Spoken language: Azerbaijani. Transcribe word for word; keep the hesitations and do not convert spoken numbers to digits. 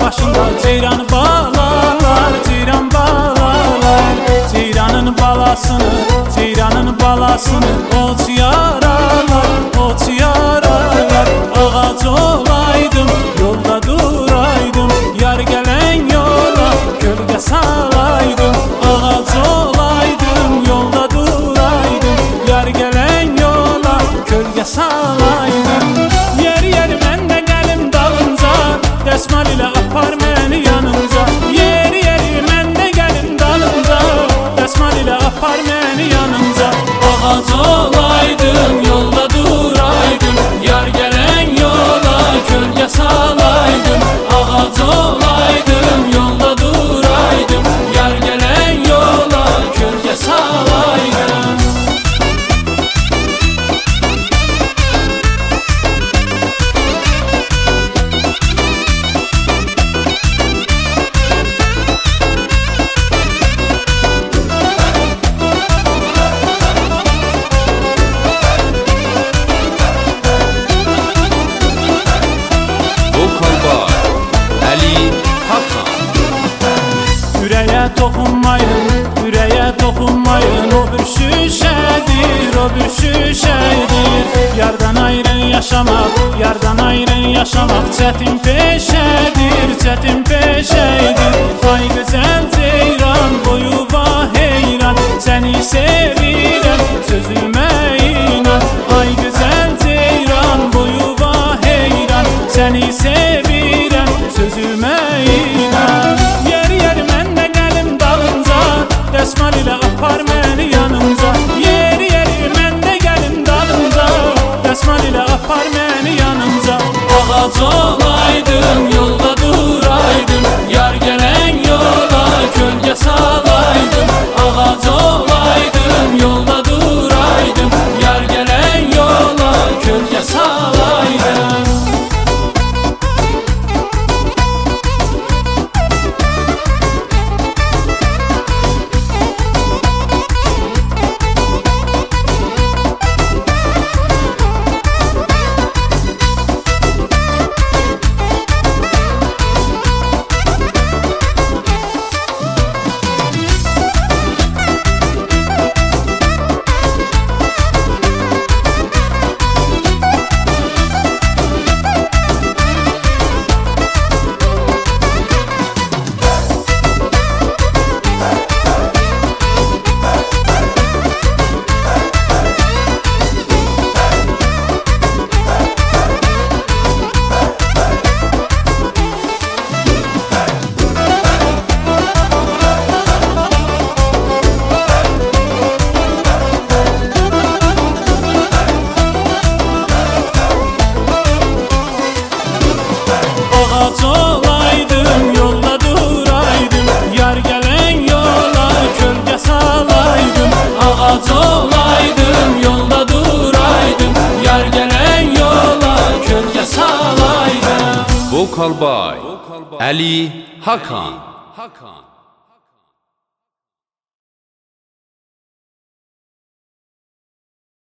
başında ceyran bağlarlar, ceyran bağlarlar. Ceyranın balasını, ceyranın balasını ot yararlar, ot yararlar. Ağac olaydım, yolda duraydım, yar gelen yola gölge salaydım. Ağac olaydım, yolda duraydım, yar gelen yola gölge salaydım. Yer yer mən də gəlim dalınca, dəsmal ilə apar məni yanınca. Yer yer mən də gəlim dalınca, dəsmal ilə apar məni yanınca. Ağac olaydım, yolda duraydım, yar gelen yola gölge salaydım. Ağac olaydım, yolda duraydım, yar gelen yola gölge salaydım. Ürəyə toxunmayın, ürəyə toxunmayın. O bir şüşədir, o bir şüşədir. Yardan ayrı yaşamaq, yardan ayrı yaşamaq çətin peşədir, çətin peşədir. Ay gözəl ceyran, boyuva heyran, səni sevirəm sözümə inan. Ay gözəl ceyran, boyuva heyran, səni sevirəm sözümə inan. Yer yer mən də gəlim dalınca, dəsmal ilə apar məni yanınca. Yer yer mən də gəlim dalınca, dəsmal ilə apar məni yanınca. Ağac olaydım, yolda duraydım, yar gelen yola gölge salaydım. Ağac olaydım, yolda duraydım, yar gelen yola gölge salaydım. Ağac olaydım, yolda duraydım, yar gelen yola gölge salaydım. Ağac olaydım, yolda duraydım, yar gelen yola gölge salaydım. Vocal by Ali Hakan.